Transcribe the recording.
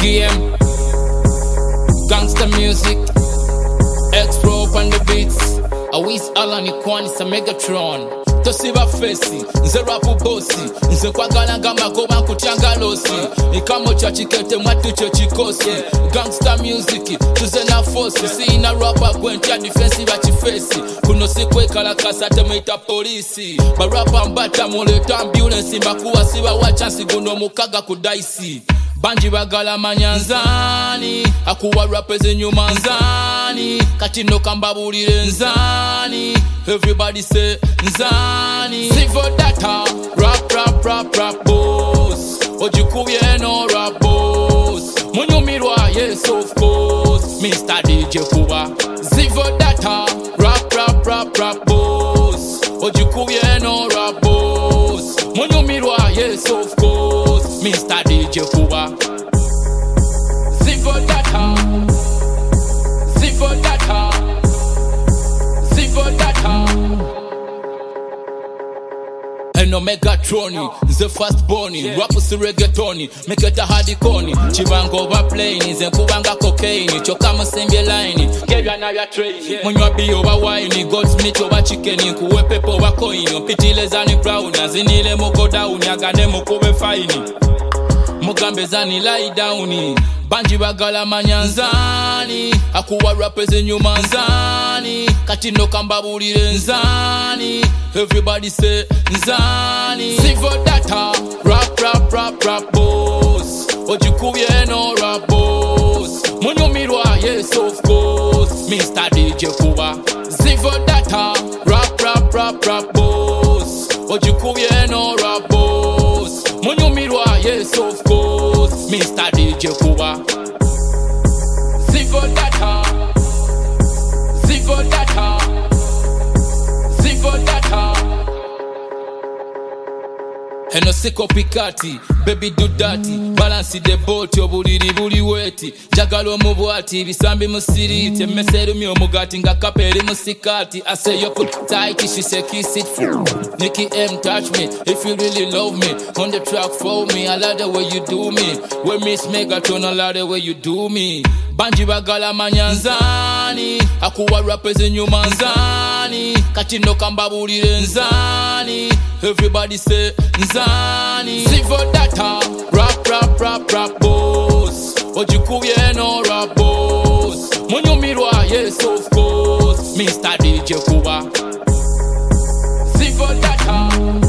GM, gangster music, X-Pro on the beats. Awis Alan Ikwani sa Megatron. Tosiba fesi, nze rapu bosi, nze kwagala ngamba goba nkutyanga losi. Nikamo cha chikete mwatu cho chikosi. Gangster music, tuze na force. Si ina rapa gwentia defensive achifesi. Kuno sikwe kalakasa temeita polisi. Barapa mbata muleta ambulance. Mbakuwa siwa wachansi guno mukaga kudaisi. Banji bagala manyanzani, akuwa rapeze nyuma nzani. Katino kambabulire nzani, everybody say nzani. Sivo data, rap boss. Ojikubye no rap boss. Munyumirwa yes of course, Mr. DJ Kuba. Sivo data, rap boss. Ojikubye no rap boss. Munyumirwa yes of course, Mr. DJ Kuba. Zivo data, Zivo data, Zivo data. Eno Megatroni, the first boni. Rapu si reggaetoni, meketa hadi koni. Chibango overplaying, ze kubanga cocaine. Choka musembe line, kebya na ya train. Munywa biyo wa wine, Goldsmith over chicken. Kuwe pepo wa coin, pitile zani brown. Zinile moko down, yagane mukube fine. Mugambe zani lie down. Banji bagala manyanzani, akuwa rapeze nyuma nzani. Katino kambabulire nzani, everybody say nzani. Sivo data, rap boss. Ojikubye no rap boss. Munyumirwa yes of course, Mr. DJ Kuba. Sivo data, rap boss. Ojikubye no rap boss. Munyumirwa yes of course, Mr. DJ Kuba. Zivo data, Zivo data, Zivo data. Eno siko pikati, baby do dirty. Balance the boat, obuliri buli weti. Jagalo mubwati, bisambi musiriti. Meseru mi omugati, nga kaperi musikati. I say you put tight, she say kiss it full. Nikki M touch me, if you really love me. On the track for me, I like the way you do me. We Miss Megatron, I like the way you do me. Banji bagala manyanzani, akuwa rapeze nyuma nzani. Katino kambabulire nzani, everybody say nzani. Zivo data, rap boss. Ojikubye no rap boss. Munyumirwa yes of course, Mr. DJ Kuba. Zivo data.